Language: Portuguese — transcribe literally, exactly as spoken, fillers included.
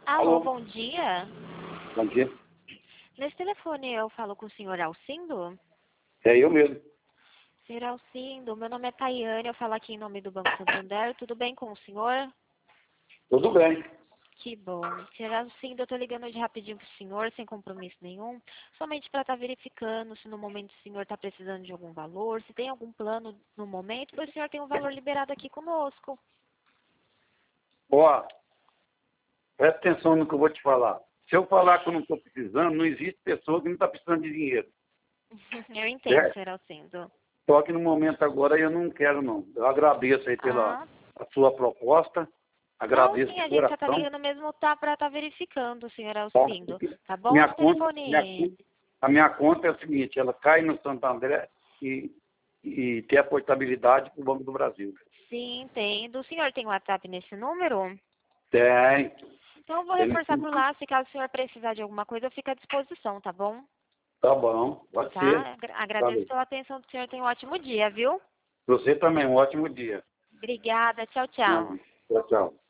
Alô, Alô? bom dia. Bom dia. Nesse telefone eu falo com o senhor Alcindo? É eu mesmo. Senhor Alcindo, meu nome é Tayane, eu falo aqui em nome do Banco Santander. Tudo bem com o senhor? Tudo bem. Que bom. Senhor Alcindo, eu estou ligando de rapidinho para o senhor, sem compromisso nenhum, somente para estar verificando se no momento o senhor está precisando de algum valor, se tem algum plano no momento, pois o senhor tem um valor liberado aqui conosco. Ó, presta atenção no que eu vou te falar. Se eu falar que eu não estou precisando, não existe pessoa que não está precisando de dinheiro. Eu entendo, Certo? senhor Alcindo. Só que no momento agora eu não quero, não. Eu agradeço aí pela Ah, a sua proposta. não, Agradeço sim, de a gente só está coração. ligando mesmo tá, para estar verificando, senhor Tá? Alcindo. Porque Tá bom? Minha No conta, minha, telefone. conta- a minha conta é o seguinte, ela cai no Santander e, e tem a portabilidade para o Banco do Brasil. Sim, entendo. O senhor tem WhatsApp nesse número? Tem. Então eu vou Tem. reforçar por lá. Se caso o senhor precisar de alguma coisa, eu fico à disposição, tá bom? Tá bom, pode ser. Tá? Agra- Agradeço Valeu. pela atenção do senhor. Tenha um ótimo dia, viu? Você também, um ótimo dia. Obrigada. Tchau, tchau. Tchau, tchau.